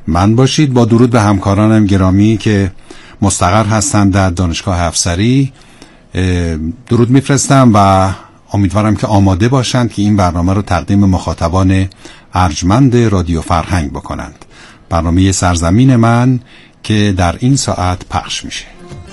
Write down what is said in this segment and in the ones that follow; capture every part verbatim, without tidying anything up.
من باشید. با درود به همکارانم گرامی که مستقر هستند در دانشگاه افسری درود میفرستم و امیدوارم که آماده باشند که این برنامه رو تقدیم مخاطبان ارجمند رادیو فرهنگ بکنند. برنامه سرزمین من که در این ساعت پخش میشه.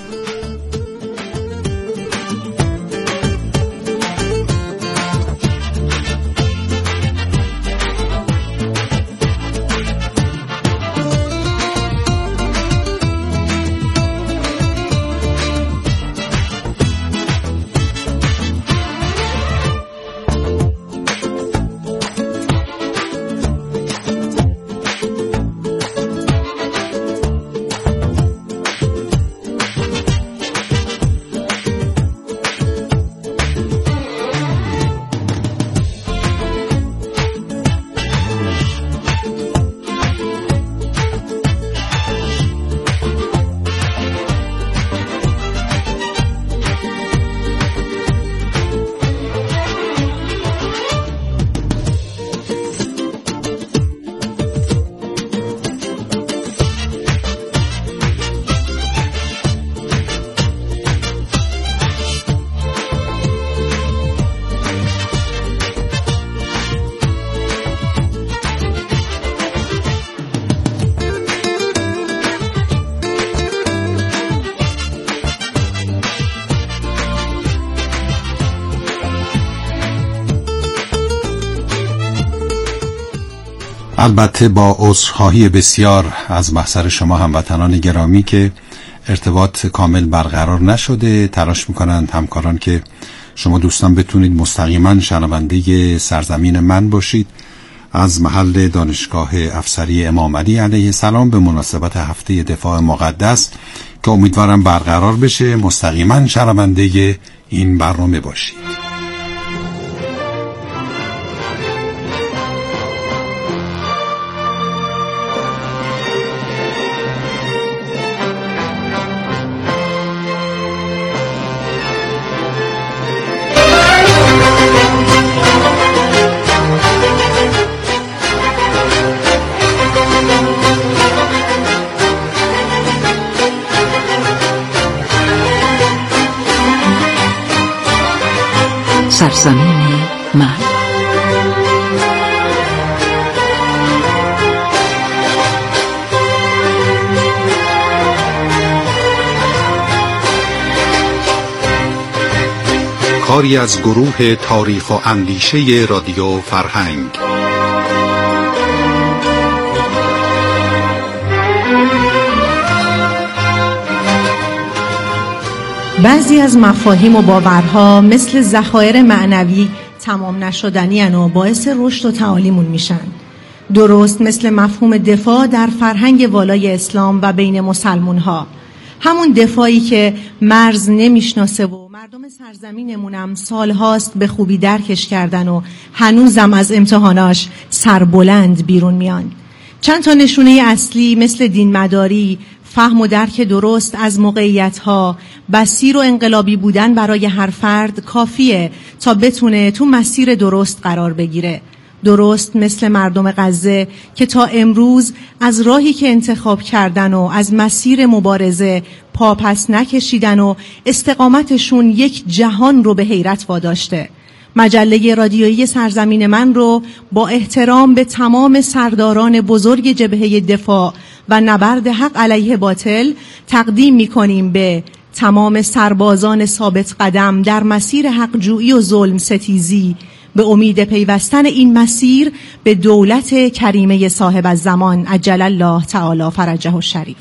البته با عذرخواهی بسیار از محضر شما هموطنان گرامی که ارتباط کامل برقرار نشده. تلاش میکنند همکاران که شما دوستان بتونید مستقیما شنونده سرزمین من باشید. از محل دانشگاه افسری امام علی علیه السلام به مناسبت هفته دفاع مقدس که امیدوارم برقرار بشه مستقیما شنونده این برنامه باشید. سرزمین من. کاری از گروه تاریخ و اندیشه رادیو فرهنگ. بعضی از مفاهیم و باورها مثل ذخایر معنوی تمام نشدنی و باعث رشد و تعالیمون میشن. درست مثل مفهوم دفاع در فرهنگ والای اسلام و بین مسلمون ها، همون دفاعی که مرز نمیشناسه و مردم سرزمینمونم سالهاست به خوبی درکش کردن و هنوزم از امتحاناش سربلند بیرون میان. چند تا نشونه اصلی مثل دین مداری، فهم و درک درست از موقعیت‌ها، بصیر و انقلابی بودن برای هر فرد کافیه تا بتونه تو مسیر درست قرار بگیره. درست مثل مردم غزه که تا امروز از راهی که انتخاب کردن و از مسیر مبارزه پاپس نکشیدن و استقامتشون یک جهان رو به حیرت واداشته. مجله رادیویی سرزمین من رو با احترام به تمام سرداران بزرگ جبهه دفاع و نبرد حق علیه باطل تقدیم می‌کنیم به تمام سربازان ثابت قدم در مسیر حق جویی و ظلم ستیزی، به امید پیوستن این مسیر به دولت کریمه صاحب الزمان عجل الله تعالی فرجه الشریف.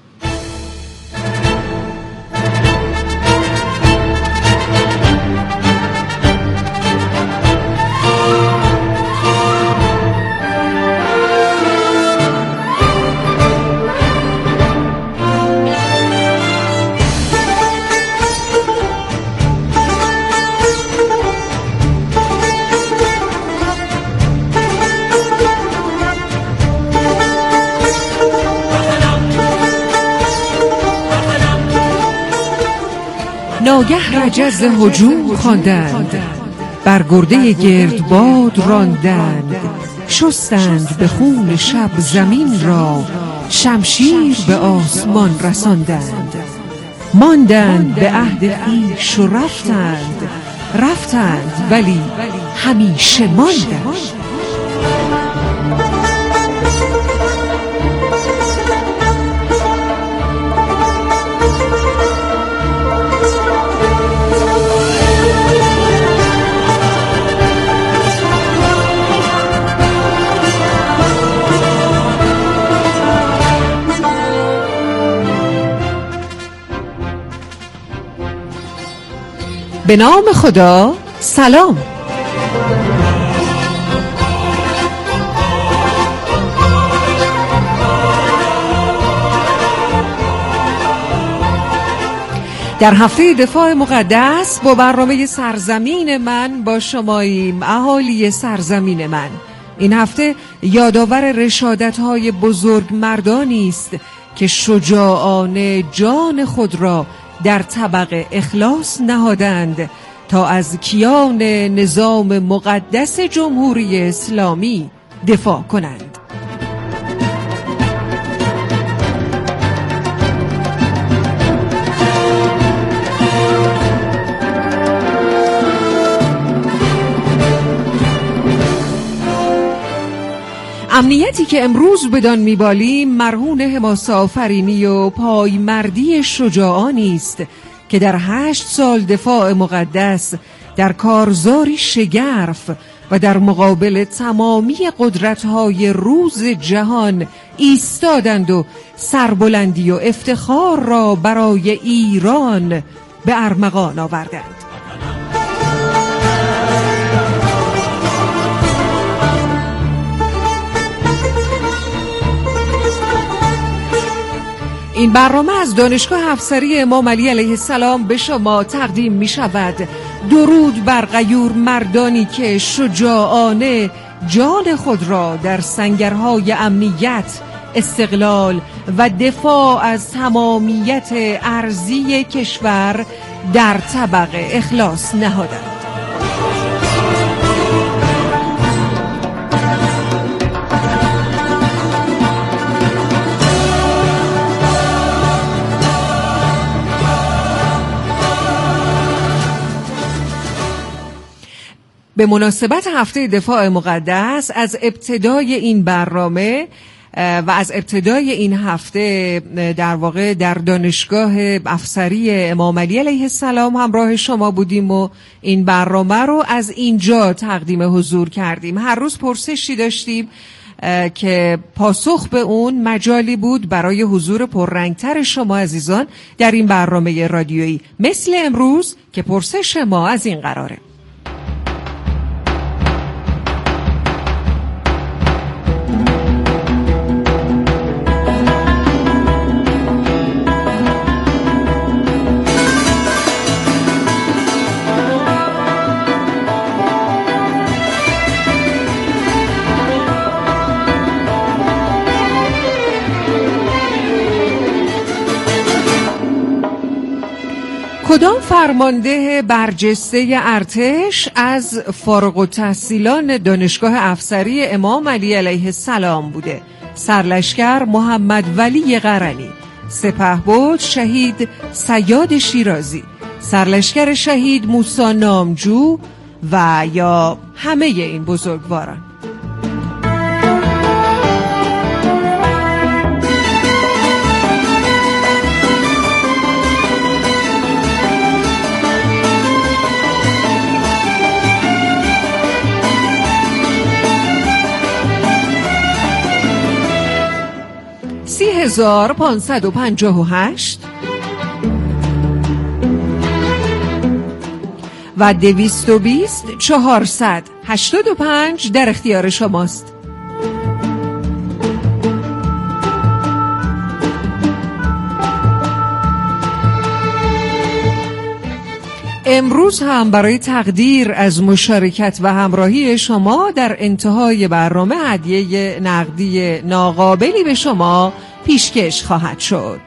ناگه رجز هجوم خواندند، بر گرده گردباد راندند، شستند به خون شب زمین را، شمشیر به آسمان رساندند. ماندند به عهد خویش و رفتند، رفتند ولی همیشه ماندند. به نام خدا، سلام. در هفته دفاع مقدس با برنامه سرزمین من با شماییم، اهالی سرزمین من. این هفته یادآور رشادت‌های بزرگ مردانی است که شجاعانه جان خود را در طبق اخلاص نهادند تا از کیان نظام مقدس جمهوری اسلامی دفاع کنند. امنیتی که امروز بدان میبالیم مرهون حماسه آفرینی و پایمردی شجاعانی است که در هشت سال دفاع مقدس در کارزاری شگرف و در مقابل تمامی قدرت‌های روز جهان ایستادند و سربلندی و افتخار را برای ایران به ارمغان آوردند. این برنامه از دانشگاه افسری امام علی علیه السلام به شما تقدیم می شود. درود بر غیور مردانی که شجاعانه جان خود را در سنگرهای امنیت، استقلال و دفاع از تمامیت ارضی کشور در طبق اخلاص نهادند. به مناسبت هفته دفاع مقدس از ابتدای این برنامه و از ابتدای این هفته در واقع در دانشگاه افسری امام علی علیه السلام همراه شما بودیم و این برنامه رو از اینجا تقدیم حضور کردیم. هر روز پرسشی داشتیم که پاسخ به اون مجالی بود برای حضور پررنگتر شما عزیزان در این برنامه رادیویی، مثل امروز که پرسش ما از این قراره: کدام فرمانده برجسته ارتش از فارغ التحصیلان دانشگاه افسری امام علی علیه السلام بوده؟ سرلشکر محمد ولی قرنی، سپهبد شهید صیاد شیرازی، سرلشکر شهید موسی نامجو و یا همه این بزرگواران؟ سی هزار پانصد و پنجاه و هشت و دویست و بیست چهارصد هشتاد و پنج در اختیار شماست. امروز هم برای تقدیر از مشارکت و همراهی شما در انتهای برنامه هدیه نقدی ناقابلی به شما پیشکش خواهد شد.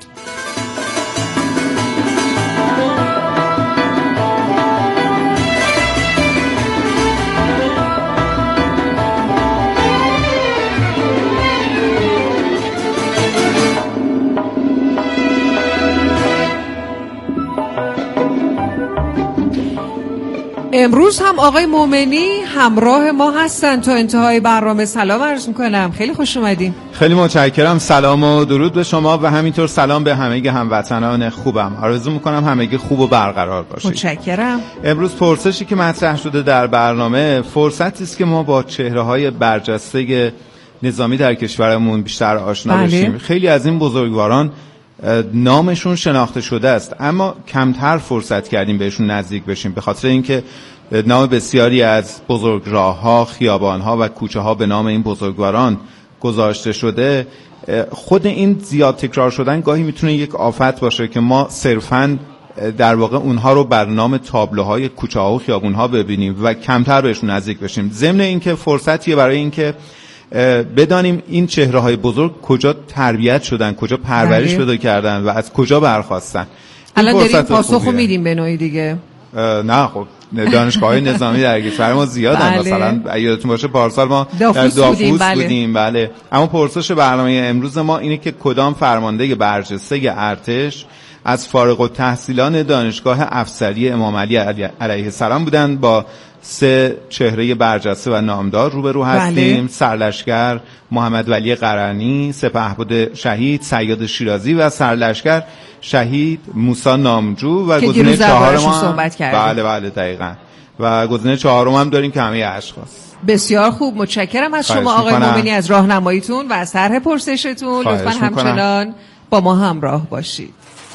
امروز هم آقای مومنی همراه ما هستن تا انتهای برنامه. سلام عرض میکنم، خیلی خوش اومدین. خیلی متشکرم. سلام و درود به شما و همینطور سلام به همگی هموطنان خوبم. آرزو میکنم همگی خوب و برقرار باشید. متشکرم. امروز پرسشی که مطرح شده در برنامه فرصتی است که ما با چهره‌های برجسته نظامی در کشورمون بیشتر آشنا بله. بشیم. خیلی از این بزرگواران نامشون شناخته شده است اما کمتر فرصت کردیم بهشون نزدیک بشیم، به خاطر اینکه نام بسیاری از بزرگراه‌ها، خیابان‌ها و کوچه‌ها به نام این بزرگواران گذاشته شده. خود این زیاد تکرار شدن گاهی میتونه یک آفت باشه که ما صرفاً در واقع اونها رو بر نام تابلوهای کوچه‌ها و خیابون‌ها ببینیم و کمتر بهشون نزدیک بشیم. ضمن اینکه فرصتیه برای اینکه بدانیم این چهره‌های بزرگ کجا تربیت شدن، کجا پرورش پیدا کردن و از کجا برخاستن. الان داریم پاسخو میدیم به نوعی دیگه. نه خب دانشگاه‌های نظامی در کشور ما زیادن. بله. مثلا یادتون باشه پارسال ما دافوس در دافوس بودیم. بله. بودیم. بله. اما پرسش برنامه امروز ما اینه که کدام فرمانده برجسته ارتش از فارغ التحصیلان دانشگاه افسری امام علی علیه السلام بودند؟ با سه چهره برجسته و نامدار روبرو هستیم. بله. سرلشکر محمد ولی قرنی، سپهبد شهید صیاد شیرازی و سرلشکر شهید موسی نامجو و گزینه چهارم هم بله بله دقیقاً و گزینه چهارم هم داریم که همه اشخاص. بسیار خوب، متشکرم از شما آقای مومنی از راهنماییتون و از طرح پرسشتون. لطفاً همچنان با ما همراه باشید.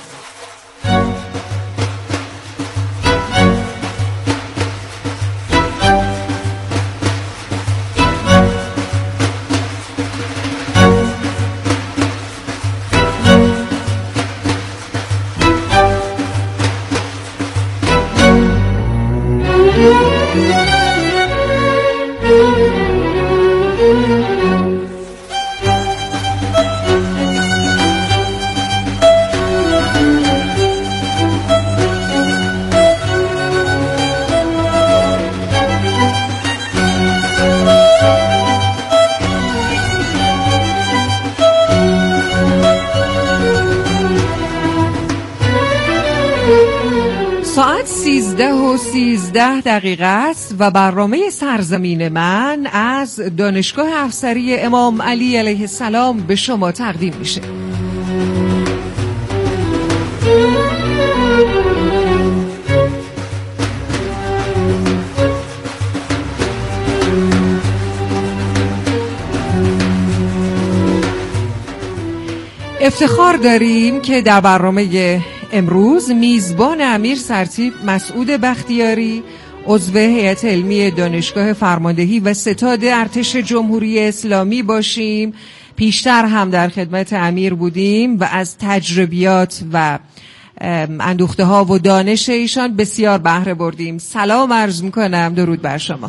ساعت سیزده و سیزده دقیقه است و برنامه سرزمین من از دانشگاه افسری امام علی علیه السلام به شما تقدیم میشه. افتخار داریم که در برنامه امروز میزبان امیر سرتیپ مسعود بختیاری عضو هیئت علمی دانشگاه فرماندهی و ستاد ارتش جمهوری اسلامی باشیم. پیشتر هم در خدمت امیر بودیم و از تجربیات و اندوخته ها و دانش ایشان بسیار بهره بردیم. سلام عرض میکنم، درود بر شما.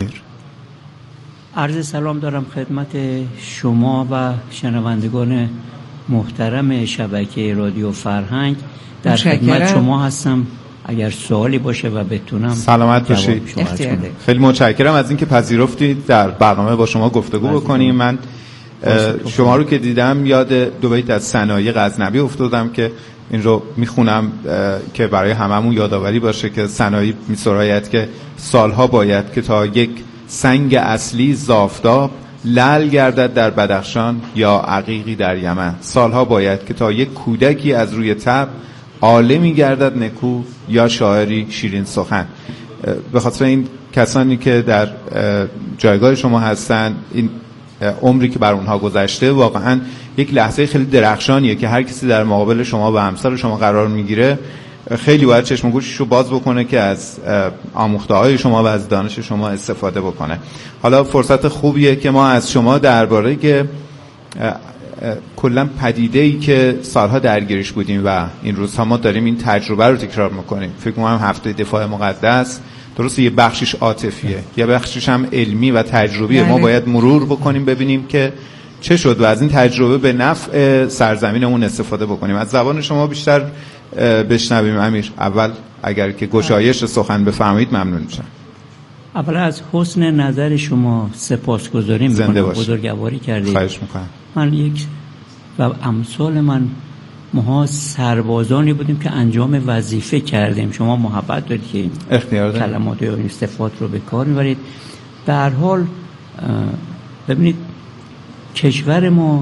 عرض سلام دارم خدمت شما و شنوندگان محترم شبکه رادیو فرهنگ. در خدمت شما هستم اگر سوالی باشه و بتونم سلامت باشید. خیلی متشکرم از اینکه پذیرفتید در برنامه با شما گفتگو بکنیم. من شما رو که دیدم یاد دو بیت از ثنایی غزنوی افتادم که این رو میخونم که برای هممون یادآوری باشه که ثنایی می‌سراید که سالها باید که تا یک سنگ اصلی زافتاب لعل گردد در بدخشان یا عقیقی در یمن. سالها باید که تا یک کودکی از روی تب عالمی گردد نکو یا شاعری شیرین سخن. به خاطر این کسانی که در جایگاه شما هستن، این عمری که بر اونها گذشته واقعا یک لحظه خیلی درخشانیه که هر کسی در مقابل شما و همسر شما قرار میگیره خیلی باید چشم و گوشش رو باز بکنه که از آموخته‌های شما و از دانش شما استفاده بکنه. حالا فرصت خوبیه که ما از شما درباره که کلا پدیده‌ای که سالها درگیرش بودیم و این روزها ما داریم این تجربه رو تکرار میکنیم. فکر می‌کنم هفته دفاع مقدس درسته یه بخشش عاطفیه، یه بخشش هم علمی و تجربیه. ما باید مرور بکنیم ببینیم که چه شد و از این تجربه به نفع سرزمینمون استفاده بکنیم. از زبان شما بیشتر بشنویم امیر. اول اگر که گشایش سخن بفرمایید ممنون میشم. اولا از حسن نظر شما سپاسگزاری میکنم، بزرگواری کردید. خواهش میکنم. من یک و امثال من ما سربازانی بودیم که انجام وظیفه کردیم. شما محبت دارید که اختیار دارید کلمات یا صفات رو به کار میبرید. به هر حال ببینید کشور ما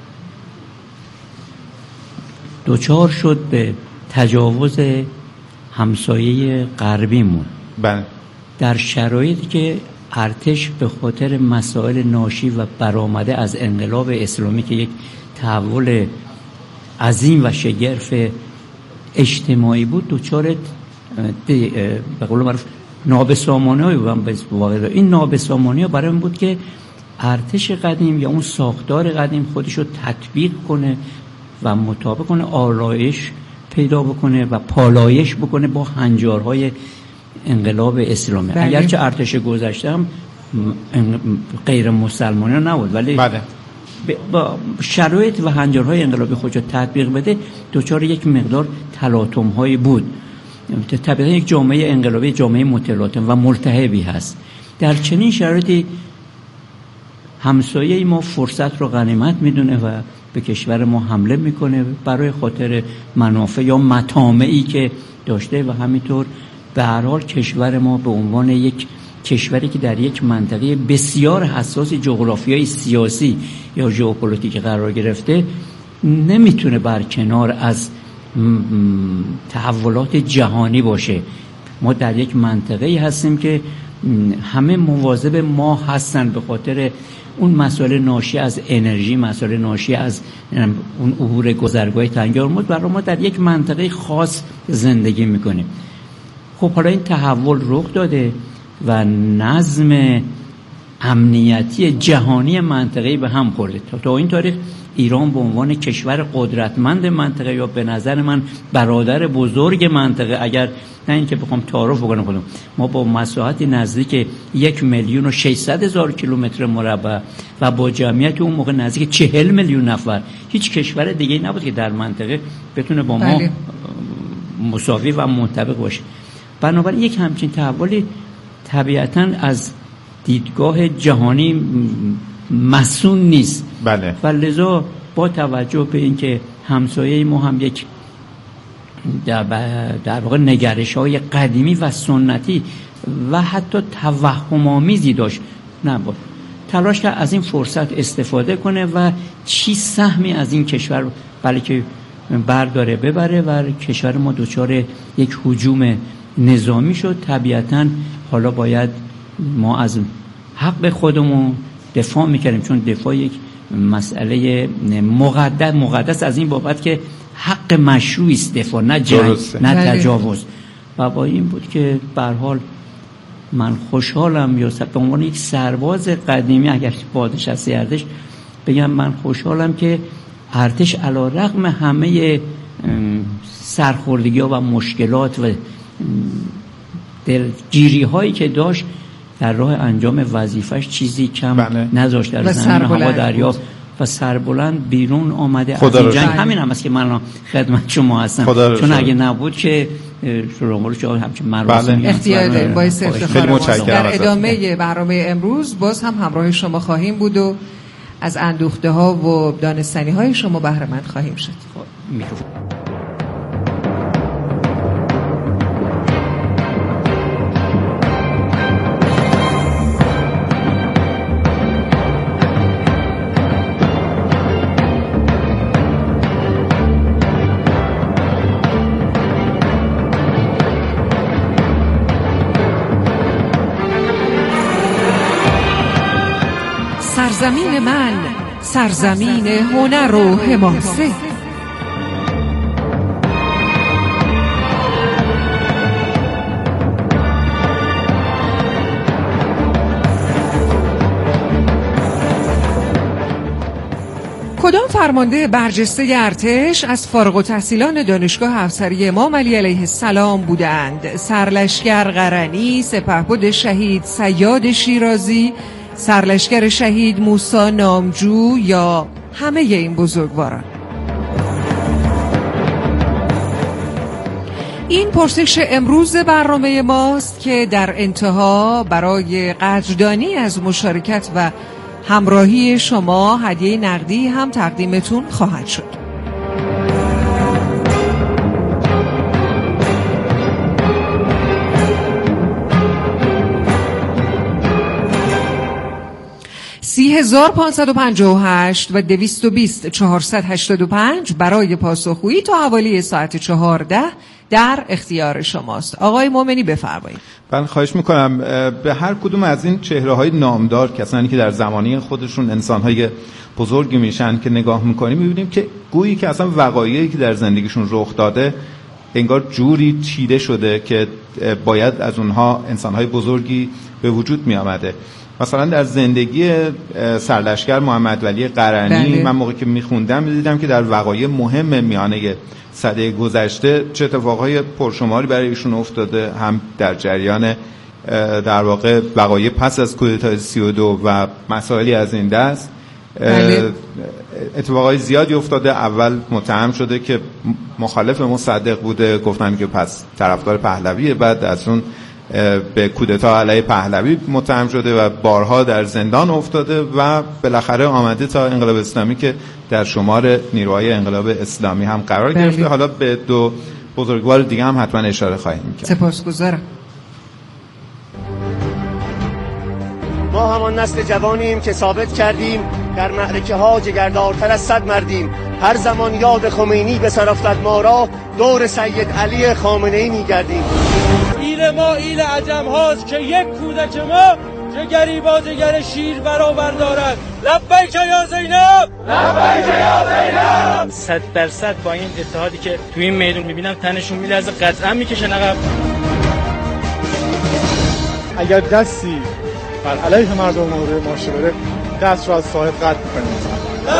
دوچار شد به تجاوز همسایه غربیمون. بله. در شرایطی که ارتش به خاطر مسائل ناشی و برآمده از انقلاب اسلامی که یک تحول عظیم و شگرف اجتماعی بود، دوچار به قول معروف نابسامانی ها. این نابسامانی ها برای این بود که ارتش قدیم یا اون ساختار قدیم خودش رو تطبیق کنه و مطابق کنه، آرایش پیدا بکنه و پالایش بکنه با هنجارهای انقلاب اسلامی. بله. اگرچه ارتش گذشته هم غیر مسلمانی نبود، ولی بله. با شرایط و هنجارهای انقلابی خودش رو تطبیق بده دوچار یک مقدار تلاطم‌هایی بود. طبیعتا یک جامعه انقلابی جامعه متلاطم و ملتهبی هست. در چنین شرایطی همسایه ما فرصت رو غنیمت میدونه و به کشور ما حمله میکنه برای خاطر منافع یا مطامعی که داشته و همینطور به هر حال کشور ما به عنوان یک کشوری که در یک منطقه بسیار حساس جغرافیایی سیاسی یا ژئوپلیتیک قرار گرفته نمیتونه برکنار از تحولات جهانی باشه. ما در یک منطقه‌ای هستیم که همه مواظب ما هستن به خاطر اون مسائل ناشی از انرژی، مسائل ناشی از اون عبور گذرگاه تنگ هرمز. برای ما در یک منطقه خاص زندگی میکنیم. خب حالا این تحول رخ داده و نظم امنیتی جهانی منطقه‌ای به هم خورده. تا این تاریخ ایران به عنوان کشور قدرتمند منطقه یا به نظر من برادر بزرگ منطقه، اگر نه اینکه بخوام تعارف بکنم خودم، ما با مساحتی نزدیک یک میلیون و ششصد هزار کیلومتر مربع و با جمعیت اون موقع نزدیک چهل میلیون نفر، هیچ کشور دیگه نبود که در منطقه بتونه با ما بله. مساوی و منطبق باشه. بنابراین یک همچین تحولی طبیعتاً از دیدگاه جهانی مسئول نیست. بله. و لذا با توجه به اینکه همسایه ما هم یک در, در واقع نگرش‌های قدیمی و سنتی و حتی توهم‌آمیزی داشت، نبود تلاش کرد از این فرصت استفاده کنه و چی سهمی از این کشور بلکه برداره ببره و کشور ما دچار یک هجوم نظامی شد. طبیعتاً حالا باید ما از حق خودمون دفاع میکردیم، چون دفاع یک مسئله مقدس مقدس از این بابت که حق مشروعی است دفاع، نه جنگ نه تجاوز. و با این بود که به هر حال من خوشحالم یا به عنوان یک سرباز قدیمی اگر بازنشسته ارتش بگم من خوشحالم که ارتش علیرغم همه سرخوردگی‌ها و مشکلات و درگیری هایی که داشت در راه انجام وظیفش چیزی کم بله. نذاشت. در زمین هوا دریا و سربلند بیرون آمده از این جنگ. همین هم است که من خدمت شما هستم، چون اگه نبود که شما رو چه همچین مراسمی اختیار باعث افتخار ماست. در ادامه برنامه امروز باز هم همراه شما خواهیم بود و از اندوخته ها و دانستنی های شما بهره مند خواهیم شد. میکروفون. سرزمین من، سرزمین هنر و حماسه. کدام فرمانده برجسته ارتش از فارغ التحصیلان دانشگاه افسری امام علی علیه السلام بودند؟ سرلشکر قرنی، سپهبد شهید صیاد شیرازی، سرلشکر شهید موسی نامجو یا همه این بزرگواران؟ این پرسش امروز برنامه ماست که در انتها برای قدردانی از مشارکت و همراهی شما هدیه نقدی هم تقدیمتون خواهد شد. هزار پانصد و پنجاه و هشت و دویست و بیست چهارصد و هشتاد و پنج برای پاسخگویی تا حوالی ساعت چهارده در اختیار شماست. آقای مومنی بفرمایید. من خواهش میکنم به هر کدوم از این چهره‌های نامدار، کسانی که در زمانه خودشون انسان‌های بزرگی میشن که نگاه میکنیم میبینیم که گویی که اصلا وقایعی که در زندگیشون رخ داده انگار جوری چیده شده که باید از اونها انسان‌های بزرگی به وجود می آمده. مثلا در زندگی سرلشکر محمد ولی قرنی بله. من موقعی که میخوندم میدیدم که در وقایع مهم میانه سده گذشته چه اتفاقهای پرشماری برای ایشون افتاده، هم در جریان در واقع وقایع پس از کودتای سی و دو و مسائلی از این دست بله. اتفاقای زیادی افتاده. اول متهم شده که مخالف مصدق بوده، گفتن که پس طرفدار پهلویه، بعد از اون به کودتا علیه پهلوی متهم شده و بارها در زندان افتاده و بالاخره آمده تا انقلاب اسلامی که در شمار نیروهای انقلاب اسلامی هم قرار بله. گرفته. حالا به دو بزرگوار دیگه هم حتما اشاره خواهیم کرد. سپاسگزارم. ما همان نسل جوانیم که ثابت کردیم در معرکه ها جگردارتر از صد مردیم. هر زمان یاد خمینی به سر افتد ما را، دور سید علی خامنه ای می‌گردیم. ایل ما ایل عجم هاست که یک کودک ما جگری با جگر شیر برابر دارد. لبیک یا زینب، لبیک یا زینب. صد درصد با این اتحادی که تو این میدون میبینم تنشون میلرزه، قطعا میکشن عقب. اگر دستی بر علیه مردم مورد ماشه بره، دست را از صاحب قطع میکنیم.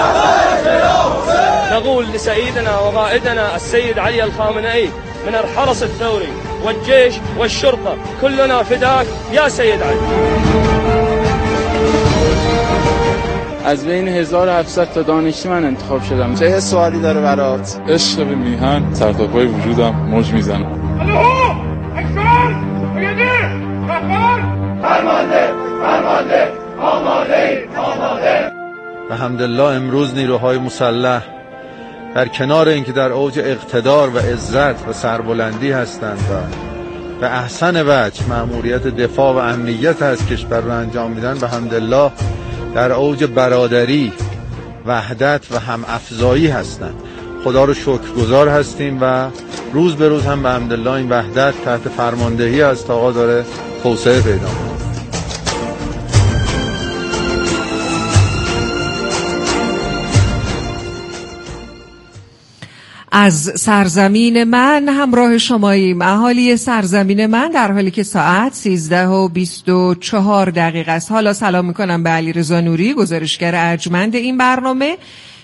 نقول لسيدنا وقائدنا السيد علي الخامنئي من الحرس الثوري والجيش والشرطة كلنا فداك يا سيد علي. از بین هزار و هفتصد تا دانشجو من انتخاب شدم. چه سوالی داره برات؟ عشق به میهن سرتاپای وجودم موج میزنه. الو اکبر بگیدی رهبر فرمانده فرمانده آماده آماده. الحمدلله امروز نیروهای مسلح در کنار اینکه در اوج اقتدار و عزت و سربلندی هستند و به احسن وجه مأموریت دفاع و امنیت از کشور را انجام میدن، به الحمدلله در اوج برادری، وحدت و هم افزایی هستند. خدا رو شکرگزار هستیم و روز به روز هم به الحمدلله این وحدت تحت فرماندهی از آقا داره توسعه پیدا می‌کنه. از سرزمین من همراه شماییم. اهالی سرزمین من در حالی که ساعت سیزده و بیست و چهار دقیقه است. حالا سلام میکنم به علیرضا نوری، گزارشگر ارجمند این برنامه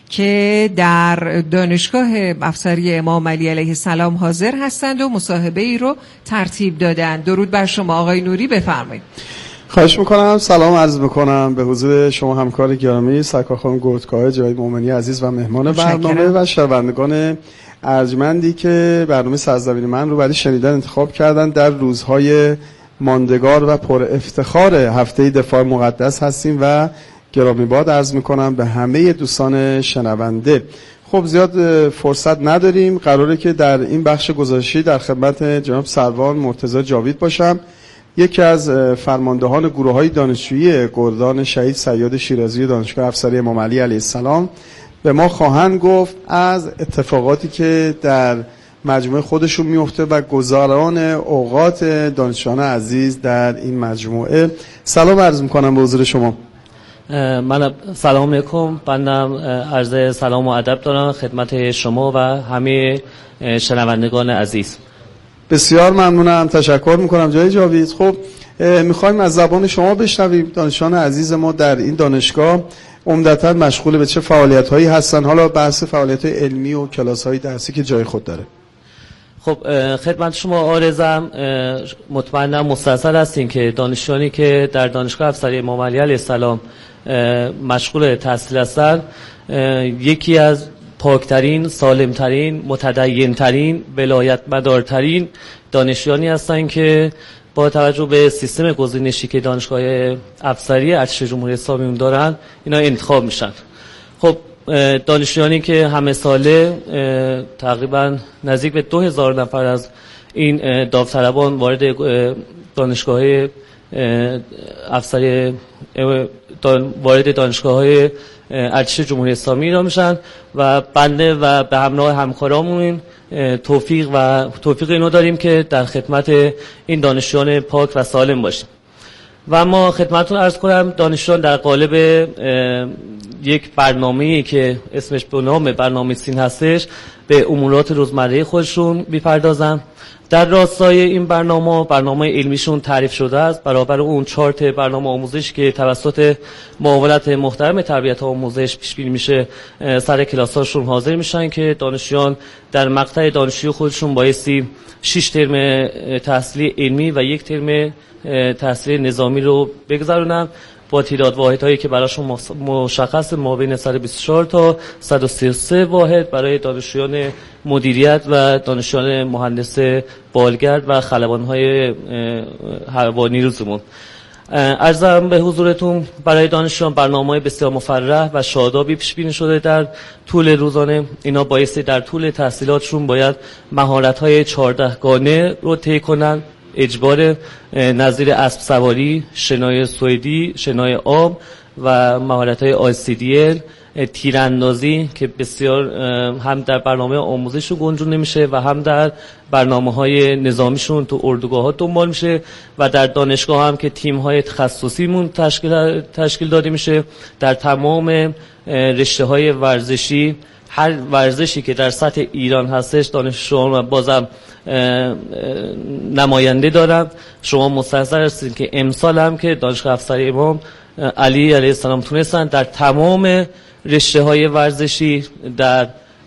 که در دانشگاه افسری امام علی علیه السلام حاضر هستند و مصاحبه ای رو ترتیب دادند. درود بر شما آقای نوری، بفرمایید. خواهش میکنم. سلام عرض میکنم به حضور شما همکار گرامی سرکار خانم گردکاه جای مومنی عزیز و مهمان برنامه و شنوندگان ارجمندی که برنامه سرزمین من رو برای شنیدن انتخاب کردن. در روزهای ماندگار و پر افتخار هفته دفاع مقدس هستیم و گرامی باد عرض میکنم به همه دوستان شنونده. خب زیاد فرصت نداریم، قراره که در این بخش گزارشی در خدمت جناب سروان مرتضی جاوید باشم، یکی از فرماندهان گروه‌های دانشجویی گردان شهید صیاد شیرازی دانشگاه افسری امام علی علیه السلام. به ما خواهند گفت از اتفاقاتی که در مجموعه خودشون میفته و گذران اوقات دانشجویان عزیز در این مجموعه. سلام عرض میکنم به حضور شما. من سلام علیکم، بندم عرض سلام و ادب دارم خدمت شما و همه شنوندگان عزیز. بسیار ممنونم، تشکر میکنم جای جاوید. خب میخوایم از زبان شما بشنویم دانشجویان عزیز ما در این دانشگاه عمدتاً مشغول به چه فعالیت‌هایی هستن، حالا بحث فعالیت‌های علمی و کلاس‌های درسی که جای خود داره. خب خدمت شما عارضم، مطمئنم مستحضر هستین که دانشجویانی که در دانشگاه افسری امام علی علیه السلام مشغول تحصیل هستند، یکی از پاکترین، سالمترین، متدینترین، ولایت مدارترین دانشجویانی هستند که با توجه به سیستم گزینشی که دانشگاه افسری ارتش جمهوری اسلامی دارن اینا انتخاب میشن. خب دانشجویانی که همه ساله تقریبا نزدیک به دو هزار نفر از این داوطلبان وارد دانشگاه افسری وارد دانشگاه‌های ارتش جمهوری اسلامی ایران میشن و بنده و به همراه همکارامون توفیق و توفیق اینو داریم که در خدمت این دانشجویان پاک و سالم باشیم. و ما خدمتتون عرض کنم دانشجویان در قالب یک برنامه‌ای که اسمش به نام برنامه سین هستش به امورات روزمره خودشون میپردازن. در راستای این برنامه برنامه علمیشون تعریف شده است. برابر اون چارت برنامه آموزش که توسط معاونت محترم تربیت آموزش پیش بینی میشه سر کلاساشون حاضر میشن که دانشجویان در مقطع دانشجویی خودشون بایستی شش ترم تحصیلی علمی و یک ترم تحصیل نظامی رو بگذرونن با تعداد واحدهایی که براشون مشخص ما بین صد و بیست و چهار تا صد و سی و سه واحد برای دانشجویان مدیریت و دانشجویان مهندس بالگرد و خلبان‌های هوا نیروزمون. عرضم به حضورتون برای دانشجویان برنامه‌های بسیار مفرح و شادابی پیش بینی شده در طول روزانه. اینا بایستی در طول تحصیلاتشون باید مهارت‌های چهارده گانه رو طی کنن. اجبار نظیر اسب سواری، شنای سوئدی، شنای آب و مهارت‌های آی سی دی ال، تیراندازی که بسیار هم در برنامه آموزششون گنجون نمیشه و هم در برنامه‌های نظامیشون تو اردوگاه‌ها دنبال میشه و در دانشگاه هم که تیم‌های تخصصیمون تشکیل تشکیل داده میشه. در تمام رشته‌های ورزشی هر ورزشی که در سطح ایران هستش دانشجویان بازم نماینده دارن. شما مستحضر هستید که امسال هم که دانشگاه افسری امام علی علیه السلام تونستن در تمام رشته‌های ورزشی در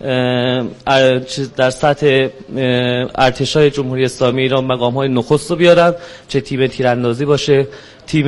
در سطح ارتش‌های جمهوری اسلامی ایران مقام‌های نخست رو بیارن، چه تیم تیراندازی باشه، تیم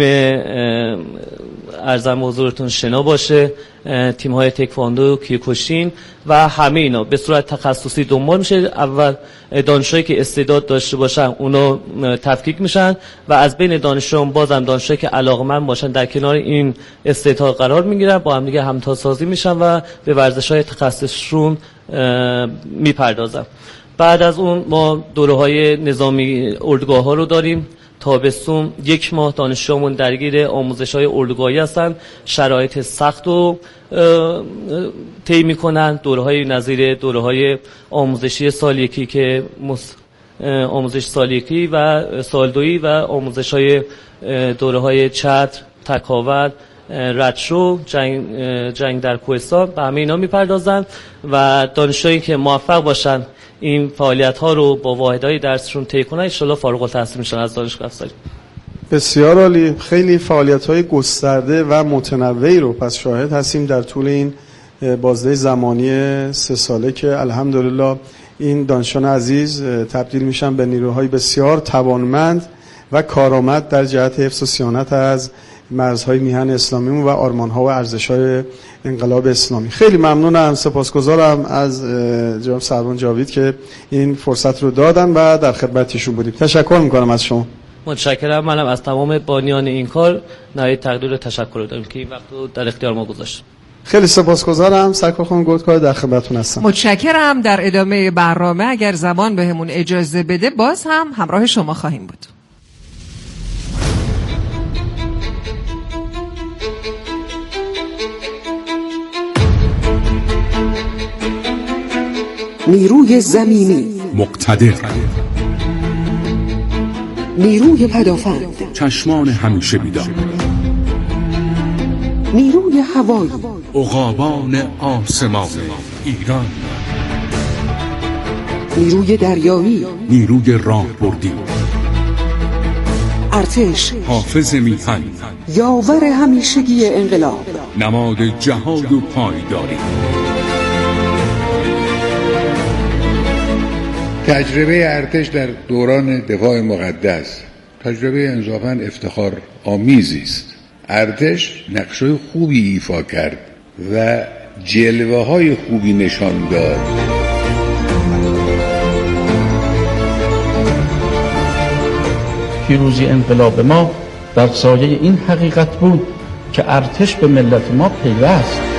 ارزم حضورتون شنا باشه، تیم‌های تکواندو، کیوکوشین و همه اینا به صورت تخصصی دنبال میشه. اول دانشجویی که استعداد داشته باشن اونا تفکیک میشن و از بین دانشجویان بازم دانشجویی که علاقمند باشن در کنار این استعداد قرار میگیرن، با هم دیگه همتاسازی میشن و به ورزش‌های تخصصیشون میپردازن. بعد از اون ما دوره‌های نظامی اردوگاه‌ها رو داریم. تابستون یک ماه دانشجویان درگیر آموزش‌های اردوگاهی هستن، شرایط سخت رو طی می‌کنن. دوره‌های نظیر دوره‌های آموزشی سال یکی که آموزش سال یکی و سال دویی و آموزش‌های دوره‌های چتر، تکاور، ردشو، جنگ جنگ در کوهستان به همه اینا می‌پردازن و دانشجویانی که موفق باشن این فعالیت ها رو با واحدهای درسشون طی کنن ان شاءالله فارغ التحصیل میشن از دانشگاه افسری. بسیار عالی. خیلی فعالیت های گسترده و متنوعی رو پس شاهد هستیم در طول این بازده زمانی سه ساله که الحمدلله این دانشجویان عزیز تبدیل میشن به نیروهای بسیار توانمند و کارآمد در جهت حفظ و صیانت از مرزهای میهن اسلامی و آرمان‌ها و ارزش‌های انقلاب اسلامی. خیلی ممنونم، سپاسگزارم از جناب سروان جاوید که این فرصت رو دادن و در خدمتشون بودیم. تشکر میکنم از شما. متشکرم. منم از تمام بانیان این کار نهایت تقدیر و تشکر دارم که این وقت رو در اختیار ما گذاشت. خیلی سپاسگزارم. سرکار خانم گودکار در خدمتتون هستم. متشکرم. در ادامه برنامه اگر زمان بهمون اجازه بده باز هم همراه شما خواهیم بود. نیروی زمینی مقتدر، نیروی پدافند چشمان همیشه بیدار، نیروی هوایی عقابان آسمان ایران، نیروی دریایی نیروی راهبردی، ارتش حافظ میهن، یاور همیشگی انقلاب، نماد جهاد و پایداری. تجربه ارتش در دوران دفاع مقدس تجربه انصافاً افتخار آمیزی است. ارتش نقشه خوبی ایفا کرد و جلوه های خوبی نشان داد. پیروزی انقلاب ما در سایه این حقیقت بود که ارتش به ملت ما پیوست.